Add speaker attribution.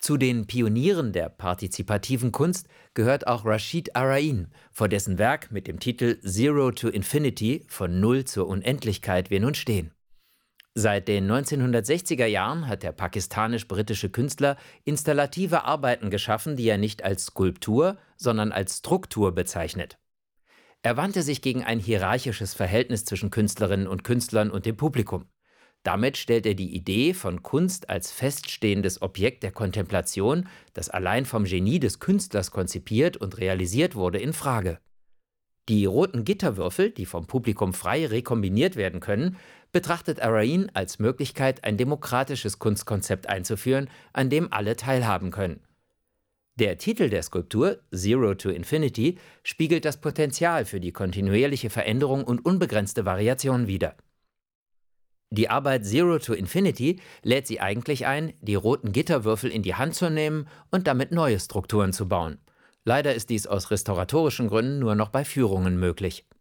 Speaker 1: Zu den Pionieren der partizipativen Kunst gehört auch Rashid Arain, vor dessen Werk mit dem Titel Zero to Infinity, von Null zur Unendlichkeit, wir nun stehen. Seit den 1960er Jahren hat der pakistanisch-britische Künstler installative Arbeiten geschaffen, die er nicht als Skulptur, sondern als Struktur bezeichnet. Er wandte sich gegen ein hierarchisches Verhältnis zwischen Künstlerinnen und Künstlern und dem Publikum. Damit stellt er die Idee von Kunst als feststehendes Objekt der Kontemplation, das allein vom Genie des Künstlers konzipiert und realisiert wurde, in Frage. Die roten Gitterwürfel, die vom Publikum frei rekombiniert werden können, betrachtet Arain als Möglichkeit, ein demokratisches Kunstkonzept einzuführen, an dem alle teilhaben können. Der Titel der Skulptur, Zero to Infinity, spiegelt das Potenzial für die kontinuierliche Veränderung und unbegrenzte Variation wider. Die Arbeit Zero to Infinity lädt sie eigentlich ein, die roten Gitterwürfel in die Hand zu nehmen und damit neue Strukturen zu bauen. Leider ist dies aus restauratorischen Gründen nur noch bei Führungen möglich.